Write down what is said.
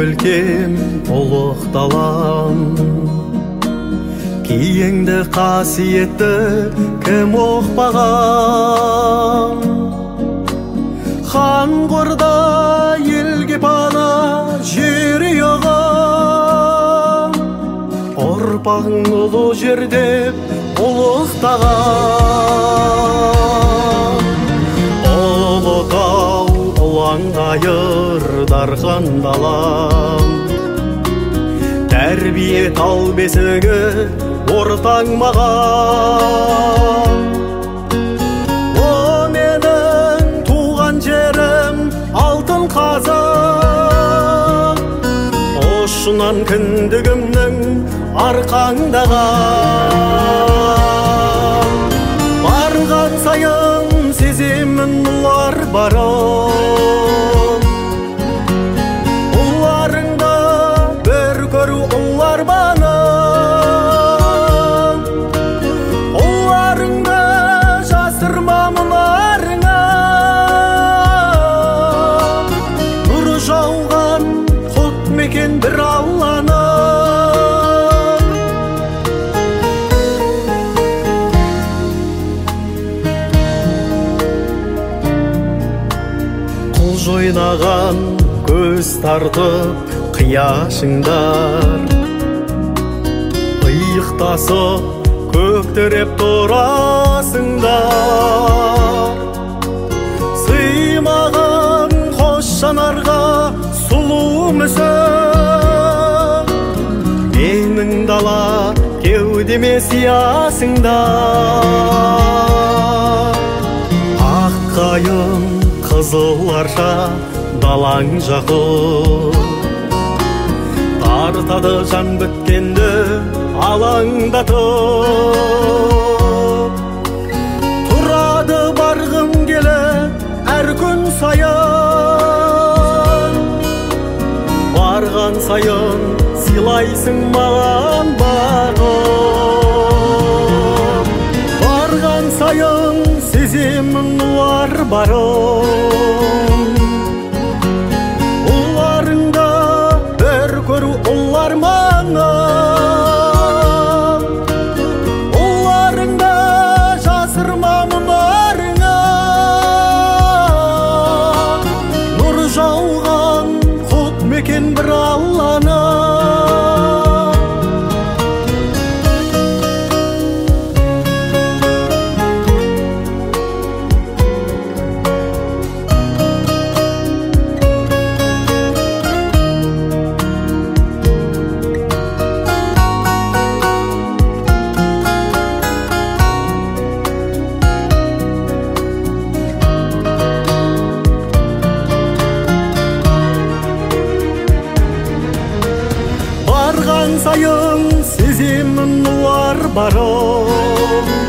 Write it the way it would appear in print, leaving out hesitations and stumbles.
өлкем ұлық далам, киеңді қасиетті кім оқпаған. Хан қорда елге пана жер ұйыған, ұрпағың ұлы жерде ұлықтаған. Ұлытау ұлан айыр дархан далам, тәрбие тал бесігі ортаң маған. О менің туған жерім алтын қазақ, ұшынан кіндігімнің арқаңдаған. Барған сайын сеземін ұлар барын, ұларыңда бір көру ұлар банын. Ұларыңда жасырма мұнарыңа, нұры жауған құт мекен бір Алланы. Ойнаған көз тартып қияшыңдар, иықтасып көктіреп тұрасыңдар. Сыймаған қос жанарға сұлу мүсін, менің дала кеудеме сиясыңдар. Ақ қайың қызыл арша далаң жақын, тартады жан біткенді алаңдатып. Тұрады барғым келіп әр күн сайын, барған сайын сыйлайсың маған бағым. Барған сайын сеземін ұлар барын, ұларыңда бір көру ұлар маңын. Ұларыңда жасырма мұнарыңа, нұр жауған құт мекен бір Алланы. Барған сайын сеземін ұлар барын,